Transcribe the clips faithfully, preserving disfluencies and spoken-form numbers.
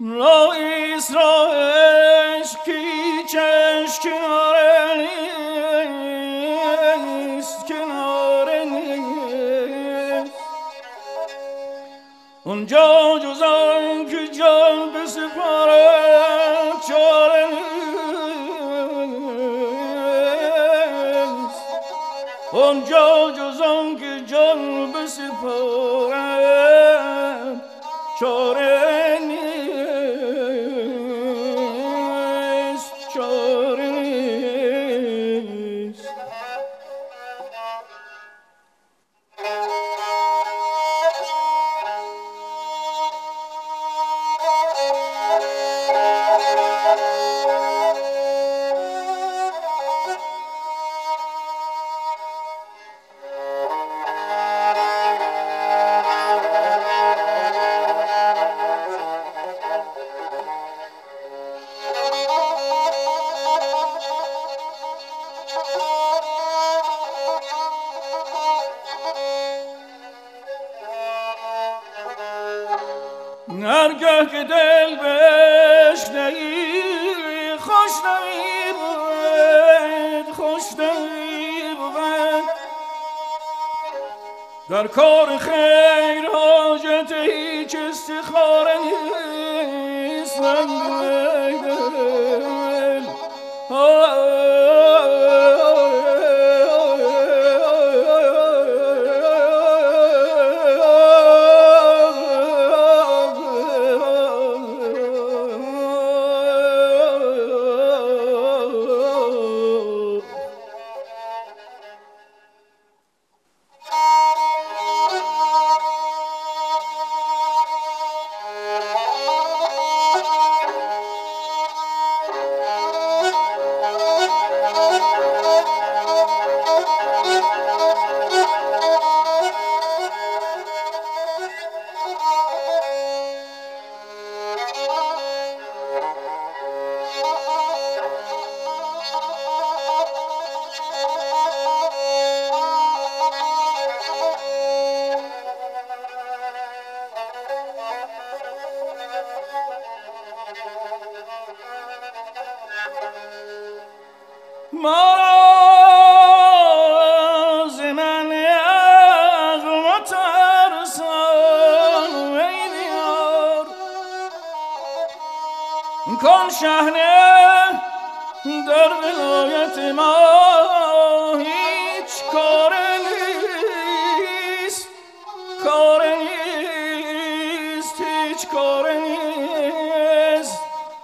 رئیس را عشقی چشم کناره نیست، کناره نیست. اونجا جز آن که جان بسپاره چاره نیست. اونجا جز آن که جان بسپاره چاره نیست. هرگاه که دل بشنهی خوش نمی بود، خوش نمی بود. در کار خیر حاجت هیچ استخاره نیست. کن شهنه در ولایت ما هیچ کار نیست، کار نیست، هیچ کار نیست.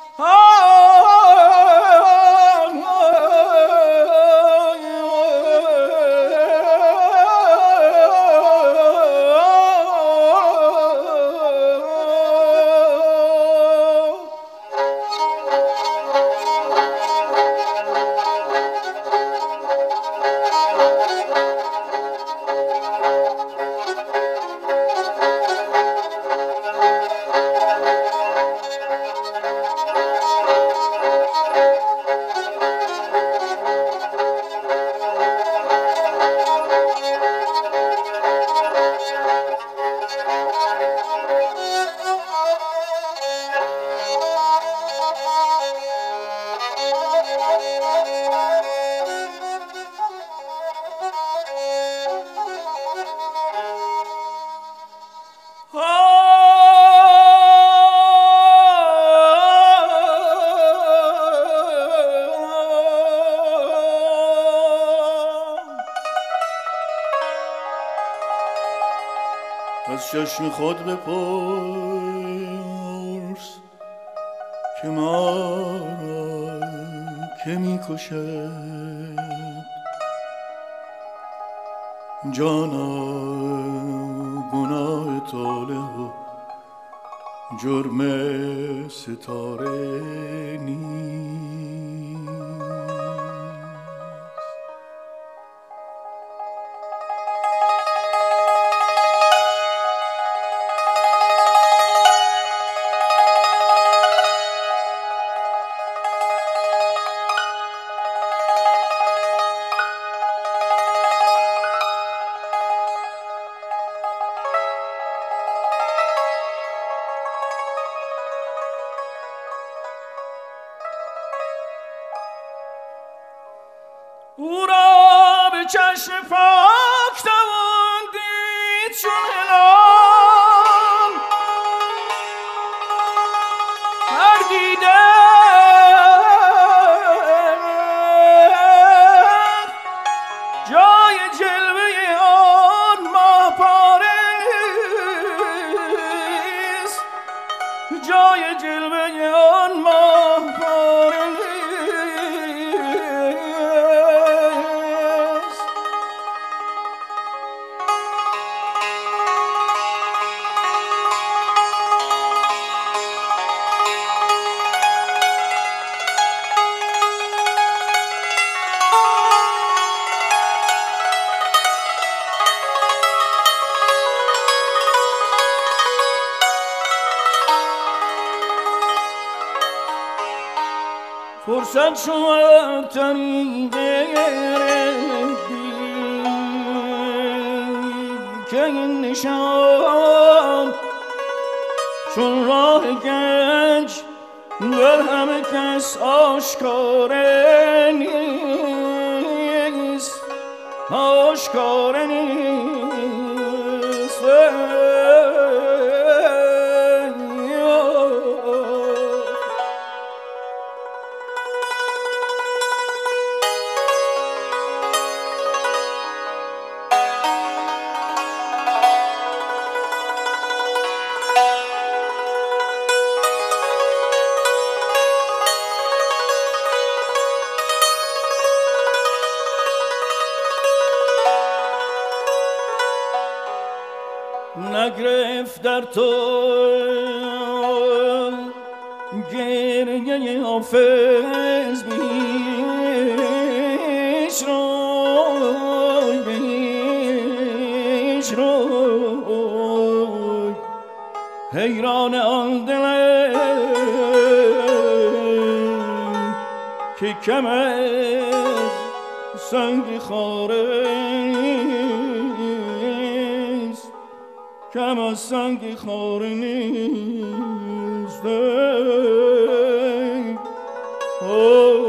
از چشم خود بپرس که ما را که می کشد. جانا گناه طالع و جرم ستاره نیست. چشم پاک توان دید چون هلال هر دیده جای جلوه آن ماه پاره نیست جای جلوه آن ماه پاره نیست فرصت شد طریق که این نشان چون راه گنج در همه کس آشکاره نیست آشکاره نیست نگرفت در تو گریه حافظ بیش روی بیش روی حیران آن دلم که کم از سنگ خاره کم از سنگ خاره نیست.